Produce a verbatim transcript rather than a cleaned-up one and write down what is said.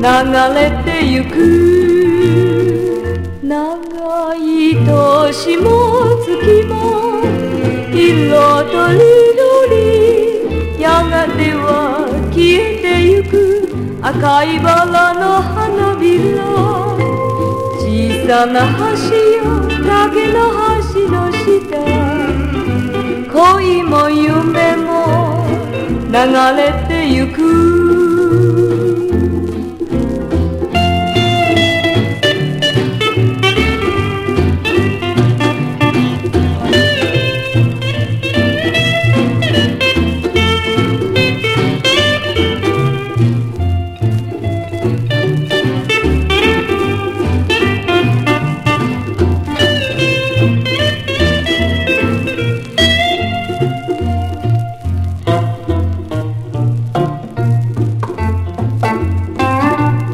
流れてゆく。長い年も月も色とりどり、やがては消えてゆく。赤いバラの花びら、小さな橋よ竹の橋の下、恋も夢も流れてゆく。